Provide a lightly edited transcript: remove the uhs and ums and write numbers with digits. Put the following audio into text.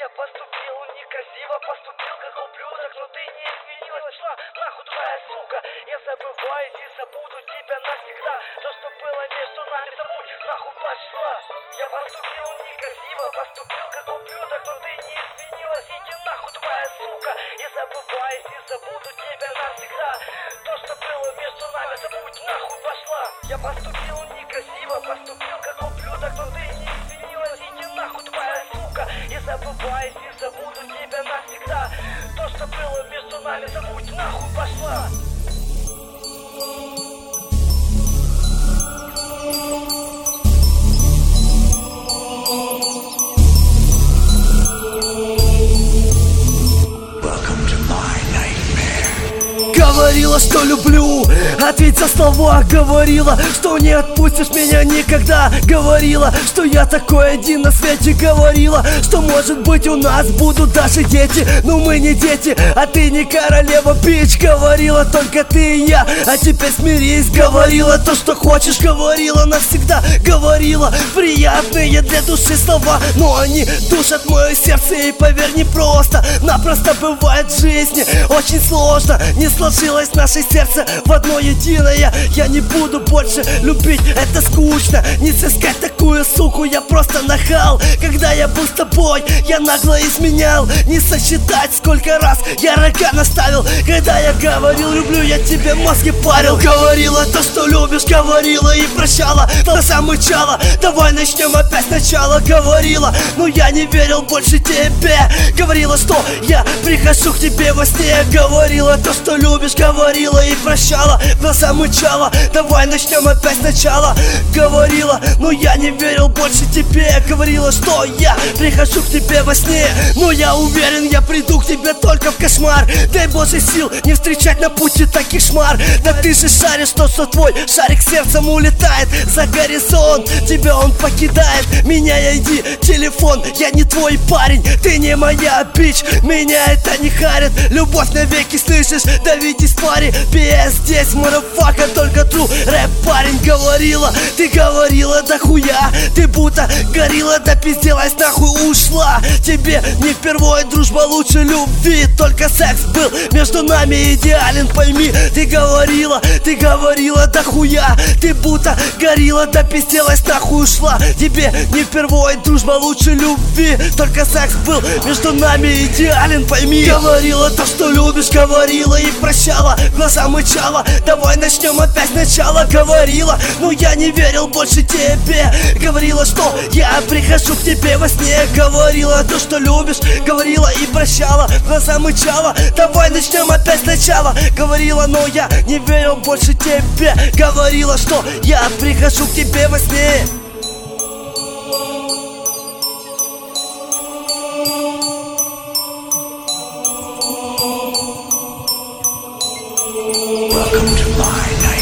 Я поступил некрасиво, поступил как ублюдок, но ты не изменилась, шла нахуй твоя сука. Я забываюсь и забуду тебя навсегда. То, что было между нами, забудь, нахуй пошла. Я поступил некрасиво, поступил как ублюдок, но ты не изменилась, иди нахуй твоя сука. Я забываюсь и забуду тебя навсегда. То, что было между нами, забудь, нахуй пошла. Я поступил некрасиво, поступил как ублюдок, но ты не изменилась, иди нахуй твоя сука. Я забываюсь и забуду тебя навсегда. То, что было между нами, забудь, нахуй пошла. Говорила, что люблю, ответь за слова. Говорила, что не отпустишь меня никогда. Говорила, что я такой один на свете. Говорила, что может быть у нас будут даже дети. Но мы не дети, а ты не королева, бич. Говорила, только ты и я, а теперь смирись. Говорила то, что хочешь, говорила навсегда. Говорила приятные для души слова, но они душат мое сердце. И поверь, не просто, напросто бывает в жизни очень сложно. Не сложилось наше сердце в одно единое. Я не буду больше любить, это скучно. Не сыскать такую суку, я просто нахал. Когда я был с тобой, я нагло изменял. Не сосчитать, сколько раз я рога наставил. Когда я говорил люблю, я тебе мозги парил. Говорила то, что любишь, говорила и прощала. Глаза мычала, давай начнем опять сначала. Говорила, но я не верил больше тебе. Говорила, что я прихожу к тебе во сне. Говорила то, что любишь, говорила и прощала. Глаза мычала, давай начнем опять сначала. Говорила, но я не верил больше тебе. Говорила, что я прихожу к тебе во сне. Но я уверен, я приду к тебе только в кошмар. Дай Боже сил не встречать на пути таких шмар. Да ты же шаришь, что твой шарик сердцем улетает за горизонт. Тебя он покидает, меняй иди телефон. Я не твой парень, ты не моя бич. Меня это не харит, любовь навеки, слышишь? Давитесь паре, PS здесь, марафака, только true рэп парень. Говорила, ты говорила да хуя. Ты будто горила, да пизделась, нахуй ушла. Тебе не впервой дружба лучше любви. Только секс был между нами идеален, пойми. Ты говорила да хуя. Ты будто горила, да пизделась, нахуй ушла. Тебе не впервой дружба лучше любви. Только секс был между нами идеален, пойми. Говорила то, что любишь, говорила и прощала. Глаза мычала, давай начнем опять сначала. Говорила, но я не верил больше тебе. Говорила, что я прихожу к тебе во сне. Говорила то, что любишь, говорила и прощала. Глаза мычала, давай начнем опять сначала. Говорила, но я не верил больше тебе. Говорила, что я прихожу к тебе во сне. Welcome to my night.